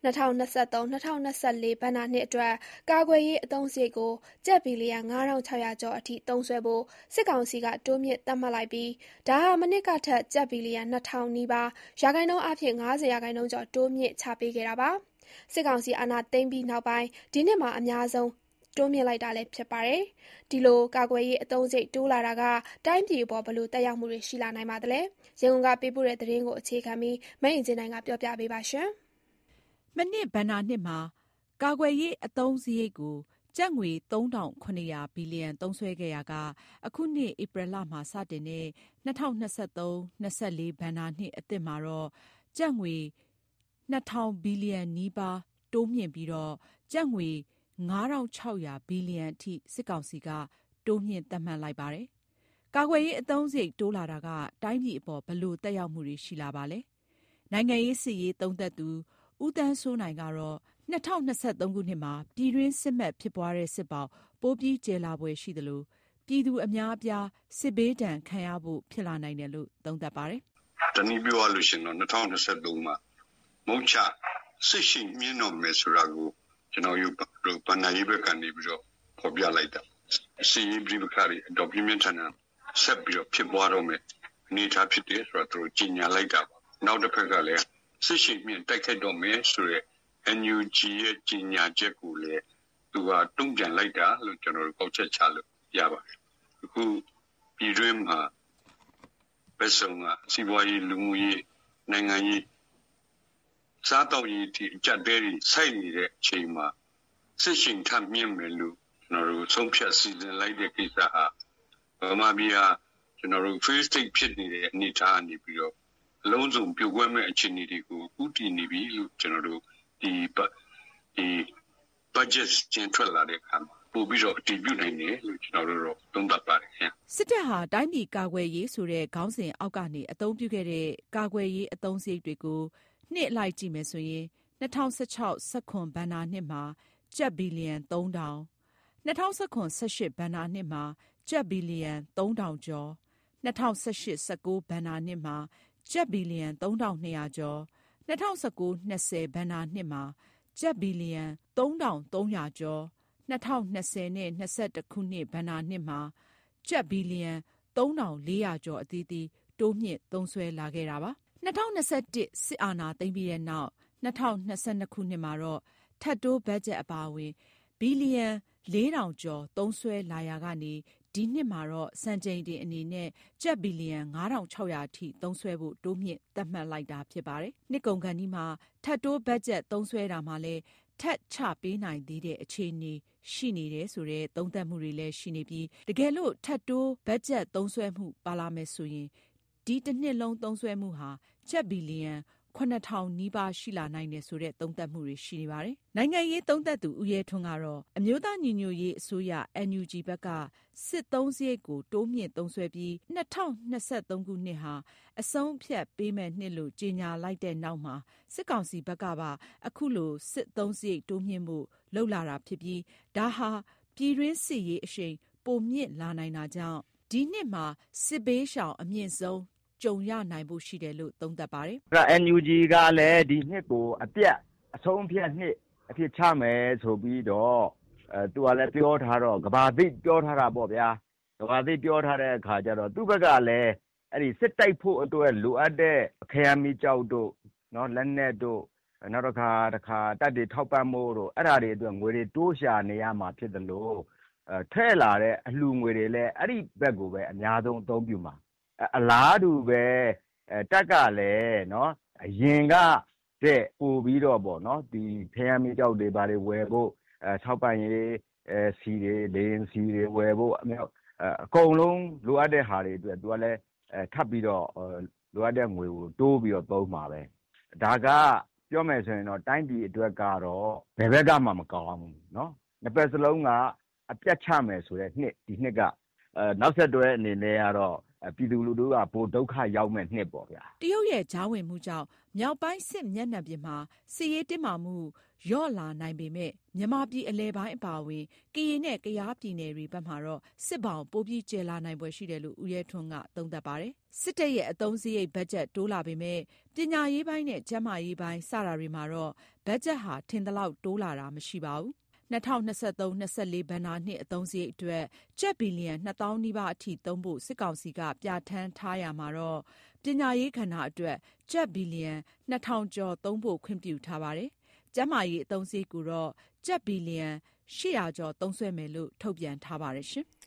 2023-2024 ဘဏ္ဍာနှစ်အတွက်ကာကွယ်ရေးအသုံးစရိတ်ကိုကျပ်ဘီလီယံ9600ကျော်အထိသုံးစွဲဖို့စစ်ကောင်စီကတိုးမြင့်သတ်မှတ်လိုက်ပြီးဒါဟာမနှစ်ကထက်ကျပ်ဘီလီယံ2000နီးပါးရာခိုင်နှုန်းအားဖြင့်50%ကျော်တိုးမြင့်ချပေးခဲ့တာပါစစ်ကောင်စီအာဏာသိမ်းပြီးနောက်ပိုင်းဒီနှစ်မှာအများဆုံးတိုးမြင့်လိုက်တာလည်းဖြစ်ပါတယ်။ဒီလိုကာကွယ်ရေးအသုံးစရိတ်တိုးလာတာကတိုင်းပြည်အပေါ်ဘယ်လိုသက်ရောက်မှုတွေရှိလာနိုင်ပါသလဲ။ရန်ကုန်ကပေးပို့တဲ့သတင်းကိုအခြေခံပြီးမအင်ဂျင်နိုင်ကပြောပြပေးပါရှင်။မနှစ်ဘဏ္ဍာနှစ်မှာကာကွယ်ရေးအသုံးစရိတ်ကိုကျပ်ငွေ3900ဘီလီယံသုံးစွဲခဲ့ရာကအခုနှစ်ဧပြီလမှာစတင်တဲ့2023-24ဘဏ္ဍာနှစ်အသစ်မှာတော့ကျပ်ငွေ2000ဘီလီယံနီးပါးတိုးမြင့်ပြီးတော့ကျပ်ငွေ9600ဘီလီယံအထိစစ်ကောင်စီကတိုးမြင့်သတ်မှတ်လိုက်ပါတယ်။ကာကွယ်ရေးအသုံးစရိတ်တိုးလာတာကတိုင်းပြည်အပေါ်ဘယ်လိုသက်ရောက်မှုတွေရှိလာပါလဲ။နိုင်ငံရေးစစ်ရေးသုံးသပ်သူဦးသန်းစိုးနိုင်ကတော့2023ခုနှစ်မှာပြည်တွင်းစစ်မှတ်ဖြစ်ပွားတဲ့စစ်ပေါင်းပိုပြီးကျယ်လာပွဲရှိသလိုပြည်သူအများအပြားစစ်ဘေးဒဏ်ခံရဖို့ဖြစ်လာနိုင်တယ်လို့သုံးသပ်ပါတယ်။တနည်းပြောရလို့ရှိရင်တော့2023မှာမုံချစစ်ရှိမြင့်တော်မယ်ဆိုတာကိုကျွန်တော်တို့ဗဏ္ဍာရေးဘက်ကနေပြီးတော့ဖော်ပြလိုက်တာစီရေးပြည်ပခါရီတော့ပြင်းပြထန်ထန်ဆက်ပြီးတော့ဖြစ်ပွားတော့မယ်အနေထားဖြစ်တယ်ဆိုတော့သူကြီးညာလိုက်တာပါနောက်တစ်ဖက်ကလည်းစစ်ရှိမြင့်တိုက်ခိုက်တော့မယ်ဆိုရဲ NUG ရဲ့ကြီးညာချက်ကိုလည်းသူကတုံ့ပြန်လိုက်တာလို့ကျွန်တော်တို့ကောက်ချက်ချလို့ရပါတယ်အခုပြည်တွင်းမှာဘယ်ဆောင်ကစီးပွားရေးလူမှုရေးနိုင်ငံရေးစားတော့ရေးဒီအကြက်တဲကြီးစိုက်နေတဲ့အချိန်မှာစစ်ရှင်ထမြင့်မယ်လို့ကျွန်တော်တို့ဆုံးဖြတ်စီစဉ်လိုက်တဲ့ကိစ္စဟာဗမာပြည်ဟာကျွန်တော်တို့ face state ဖြစ်နေတဲ့အနေအထားနေပြီးတော့အလုံးစုံပြုတ်ကွဲမဲ့အခြေအနေတွေကိုဥတည်နေပြီလို့ကျွန်တော်တို့ဒီ budget ကျင်းထွက်လာတဲ့အခါမှာပို့ပြီးတော့အတည်ပြုနိုင်တယ်လို့ကျွန်တော်တို့တော့သုံးသပ်ပါတယ်ခင်ဗျစစ်တပ်ဟာတိုင်းပြည်ကာကွယ်ရေးဆိုတဲ့ခေါင်းစဉ်အောက်ကနေအသုံးပြုခဲ့တဲ့ကာကွယ်ရေးအသုံးစရိတ်တွေကိုနှစ်အလိုက်ကြည့်မယ်ဆိုရင်2016-17ဘဏ္ဍာနှစ်မှာကျပ်ဘီလီယံ3000 2019-18ဘဏ္ဍာနှစ်မှာကျပ်ဘီလီယံ3000ကျော်2018-19ဘဏ္ဍာနှစ်မှာကျပ်ဘီလီယံ3200ကျော်2019-20ဘဏ္ဍာနှစ်မှာကျပ်ဘီလီယံ3300ကျော်2020နဲ့21ခုနှစ်ဘဏ္ဍာနှစ်မှာကျပ်ဘီလီယံ3400ကျော်အသီးသီးတိုးမြင့်သုံးစွဲလာခဲ့တာပါ2021စစ်အာဏာသိမ်းပြီးတဲ့နောက်2022ခုနှစ်မှာတော့ထပ်တိုးဘတ်ဂျက်အပါအဝင်ဘီလီယံ4000ကျော်သုံးစွဲလာရာကနေဒီနှစ်မှာတော့စံချိန်တင်အနေနဲ့ကျပ်ဘီလီယံ9600အထိသုံးစွဲဖို့တိုးမြင့်သတ်မှတ်လိုက်တာဖြစ်ပါတယ်။နှစ်ကုန်ခါနီးမှာထပ်တိုးဘတ်ဂျက်သုံးစွဲတာမှာလည်းထပ်ချပေးနိုင်သေးတဲ့အခြေအနေရှိနေတယ်ဆိုတဲ့သုံးသပ်မှုတွေလည်းရှိနေပြီးတကယ်လို့ထပ်တိုးဘတ်ဂျက်သုံးစွဲမှုပါလာမယ်ဆိုရင်ဒီတစ်နှစ်လုံးသုံးစွဲမှုဟာကျပ်ဘီလီယံ9000နီးပါးရှိလာနိုင်တယ်ဆိုတဲ့သုံးသပ်မှုတွေရှိနေပါတယ်။နိုင်ငံရေးသုံးသပ်သူဦးရဲထွန်းကတော့အမျိုးသားညီညွတ်ရေးအစိုးရ NUG ဘက်ကစစ်သုံးစရိတ်ကိုတိုးမြင့်သုံးစွဲပြီး2023ခုနှစ်ဟာအဆုံးဖြတ်ပေးမဲ့နှစ်လို့ကြေညာလိုက်တဲ့နောက်မှာစစ်ကောင်စီဘက်ကပါအခုလိုစစ်သုံးစရိတ်တိုးမြင့်မှုလှုပ်လာတာဖြစ်ပြီးဒါဟာပြည်တွင်းစစ်ရေးအရှိန်ပိုမြင့်လာနိုင်တာကြောင့်ဒီနှစ်မှာစစ်ဘေးရှောင်အမြင့်ဆုံးကြုံရနိုင်ဖို့ရှိတယ်လို့သုံးသပ်ပါတယ်။ NUG ကလည်းဒီနှစ်ကိုအပြတ်အဆုံးဖြတ်နှစ်အဖြစ်ချမယ်ဆိုပြီးတော့သူကလည်းပြောထားတော့ကဘာသိပြောထားတာပေါ့ဗျာ။ကဘာသိပြောထားတဲ့အခါကျတော့သူ့ဘက်ကလည်းအဲ့ဒီစစ်တိုက်ဖို့အတွက်လိုအပ်တဲ့ခရမ်းမီကြောက်တို့နော်လက်နက်တို့နောက်တစ်ခါတပ်တွေထောက်ပံ့မှုတို့အဲ့ဒါတွေအတွက်ငွေတွေတိုးရှာနေရမှာဖြစ်တယ်လို့ထဲ့လာတဲ့အလှူငွေတွေလည်းအဲ့ဒီဘက်ကိုပဲအများဆုံးအသုံးပြုမှာအလားတူပဲတက်ကလည်းเนาะအရင်ကတဲ့ပို့ပြီးတော့ပေါ့เนาะဒီဖျံမီကြောက်တွေဘာတွေဝယ်ဖို့ထောက်ပံ့ရေးစီတွေလေရင်စီတွေဝယ်ဖို့အကုန်လုံးလိုအပ်တဲ့ဟာတွေအတွက်သူကလည်းထပ်ပြီးတော့လိုအပ်တဲ့ငွေကိုတိုးပြီးတော့သုံးမှာပဲဒါကပြောမယ်ဆိုရင်တော့တိုင်းပြည်အတွက်ကတော့ဘယ်ဘက်ကမှမကောင်းဘူးเนาะနှစ်ပတ်စလုံးကအပြတ်ချမယ်ဆိုတဲ့နှစ်ဒီနှစ်ကနောက်ဆက်တွဲအနေနဲ့ကတော့ပြည်သူလူထုကပိုဒုက္ခရောက်မဲ့နှစ်ပေါ့ဗျာတရုတ်ရဲ့ကြားဝင်မှုကြောင့်မြောက်ပိုင်းစစ်မျက်နှာပြင်မှာစစ်ရေးတင်းမာမှုလျော့လာနိုင်ပေမဲ့မြန်မာပြည်အလဲပိုင်းအပါအဝင်ကရင်နဲ့ကယားပြည်နယ်တွေဘက်မှာတော့စစ်ဘောင်ပိုပြီးကျယ်လာနိုင်ပွဲရှိတယ်လို့ဦးရဲထွန်းကသုံးသပ်ပါတယ်စစ်တပ်ရဲ့အသုံးစရိတ်ဘတ်ဂျက်တိုးလာပေမဲ့ပညာရေးပိုင်းနဲ့ကျန်းမာရေးပိုင်းစတာတွေမှာတော့ဘတ်ဂျက်ဟာထင်သလောက်တိုးလာတာမရှိပါဘူး2023-24 ဘဏ္ဍာနှစ်အသုံးစရိတ်အတွက်ကျပ်ဘီလီယံ2000နီးပါးအထိသုံးဖို့စစ်ကောင်စီကပြဋ္ဌာန်းထားရမှာတော့ပညာရေးကဏ္ဍအတွက်ကျပ်ဘီလီယံ2000ကျော်သုံးဖို့ခွင့်ပြုထားပါတယ်။ကျန်းမာရေးအသုံးစရိတ်ကိုတော့ကျပ်ဘီလီယံ800ကျော်သုံးစွဲမယ်လို့ထုတ်ပြန်ထားပါတယ်ရှင်။